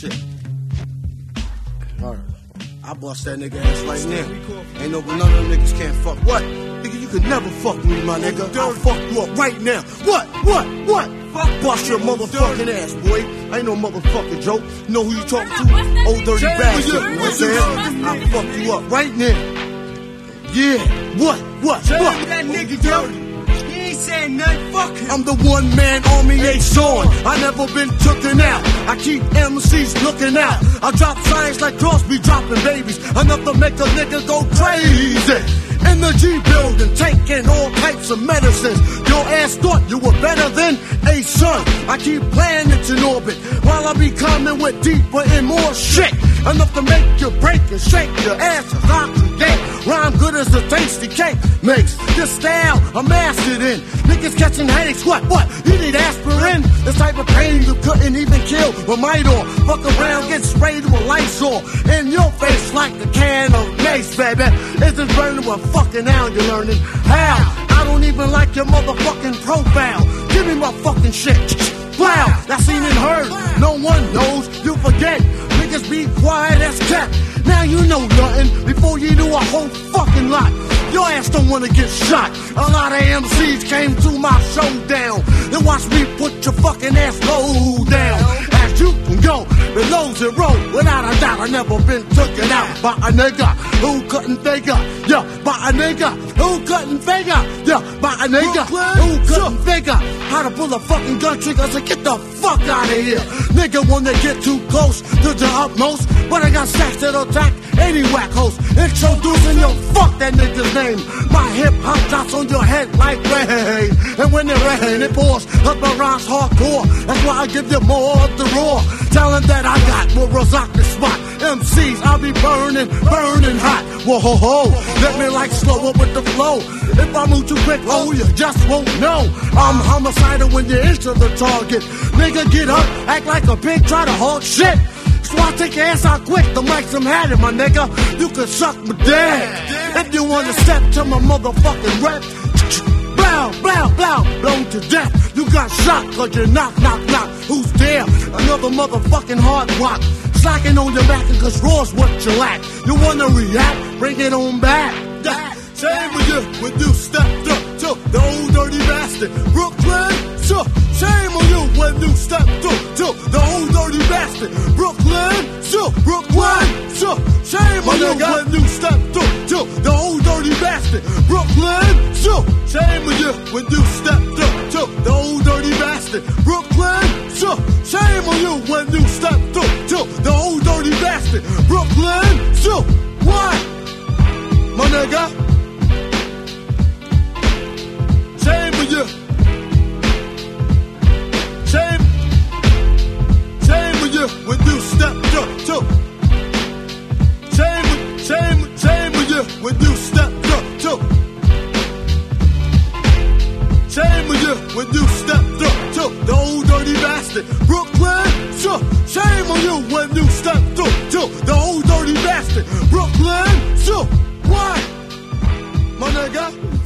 shit. Alright. I bust that nigga ass right now. Ain't no, none of them niggas can't fuck. What? Nigga, you could never fuck me, my nigga. I'll fuck you up right now. What? Fuck, bust your motherfucking ass, boy. Ain't no motherfucking joke. You know who you talking to? Old dirty bastard. You know what I'm saying? I'll fuck you up right now. Yeah. What? That nigga dirty. He ain't saying nothing, fuck him. I'm the one-man army, ain't on. I never been tooken out. I keep MCs looking out. I drop signs like Crosby dropping babies. Enough to make a nigga go crazy. In the G building, taking all types of medicines. Your ass thought you were better than a son. I keep planets in orbit while I be coming with deeper and more shit. Enough to make you break and shake your ass as I create. Rhyme good as a tasty cake makes. This style I'm mastered in. Niggas catching headaches, what? You need aspirin? This type of pain you couldn't even kill with Midor. Fuck around, get sprayed with Lysol in your face like a can of mace, baby. It's just burning with fucking how you learning how. I don't even like your motherfucking profile. Give me my fucking shit. Wow, that's seen and heard. No one knows, you forget. Niggas be quiet as cat. Now you know nothing before you do a whole fucking lot. Your ass don't wanna get shot. A lot of MCs came to my showdown. Then watch me put your fucking ass low down. As you can go below zero, without a doubt, I never been taken out by a nigga who couldn't figure. Yeah, by a nigga who couldn't figure. Yeah, by a nigga who couldn't figure how to pull a fucking gun trigger. So get the fuck out of here. Nigga wanna get too close to the utmost, but I got stacks that'll attack any whack host. Introducing your fuck that nigga's name. My hip hop drops on your head like rain. And when it rain, it pours up my rhymes hardcore. That's why I give you more of the raw talent that I got. Will rock the spot. MCs, I'll be burning hot. Whoa ho ho, let me like slow up with the flow. If I move too quick, oh, you just won't know. I'm homicidal when you enter the target. Nigga, get up, act like a pig, try to hog shit. So I take your ass out quick, the mic some had it, my nigga. You can suck my dick. If you wanna step to my motherfucking rep, blown to death. You got shot cause you knock. Who's there? Another motherfucking hard rock. Slacking on your back cause raw's what you lack. You wanna react? Bring it on back. Same with you when you stepped up to the old dirty bastard. Brooklyn, shame on you when you stepped up to the old dirty bastard. Brooklyn, shame on you when you stepped up to the old dirty bastard. Brooklyn, shame on you when you stepped up to the old dirty bastard. Brooklyn, shame on you when you stepped up to the old dirty bastard. Brooklyn, what? My nigga. Shame on you. Shame on you when you stepped up to. Shame on you when you stepped up to. Shame on you when you stepped up to the old dirty bastard. Brooklyn, shame on you when you stepped up to the old dirty bastard. Brooklyn, what? My nigga.